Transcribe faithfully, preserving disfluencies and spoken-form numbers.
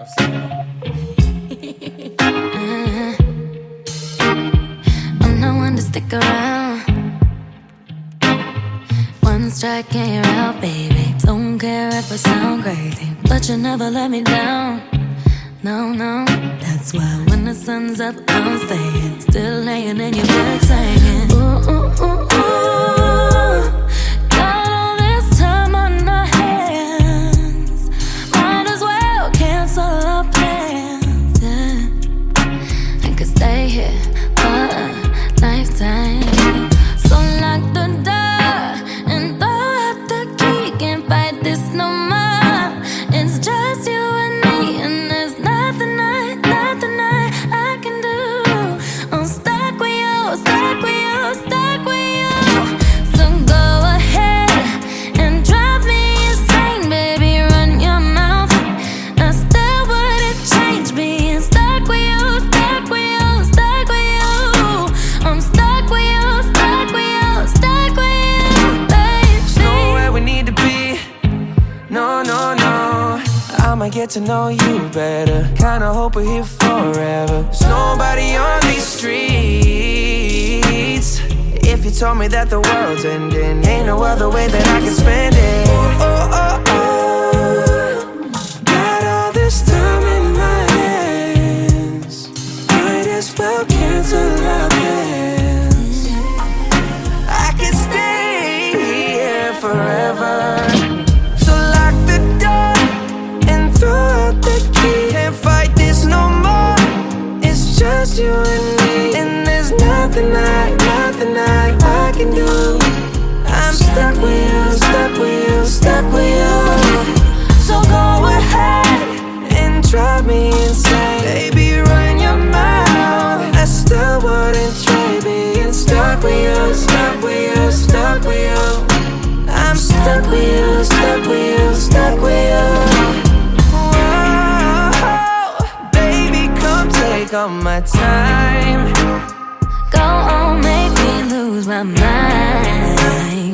uh, I'm no one to stick around. One strike and you're out, baby. Don't care if I sound crazy, but you never let me down. No, no, that's why when the sun's up, I'm staying. Still laying in your bed singing. Ooh, ooh, ooh, ooh. Got all this time on our hands. Might as well cancel our plans, yeah. I could stay here for a lifetime. So lock the door and throw out the key. Can't fight this no more. It's just you and me, and there's nothing I, nothing I, I can do. I'm stuck with you, stuck with you, stuck with you. So go ahead and drive me insane, baby. Run your mouth. I still wouldn't change being stuck with you, stuck with you, stuck with you. I'm stuck with you, stuck with you, stuck with you, baby. There's nowhere we need to be. No, no, no. I'ma get to know you better. Kinda hope we're here forever. There's nobody on these streets. If you told me that the world's ending, ain't no other way that I can spend it. Oh, oh, oh, oh. Got all this time in my hands. Might as well cancel our plans. I could stay here forever. So lock the door and throw out the key. Can't fight this no more. It's just you and me, and there's nothing I, nothing I, I can do. I'm stuck with you, stuck with you, stuck with you. So go ahead and drive me insane, baby. Run your mouth. I still wouldn't trade being stuck with you, stuck with you, stuck with you. I'm stuck with you, stuck with you, stuck with you. Whoa, baby, come take all my time. Go on, make me lose my mind.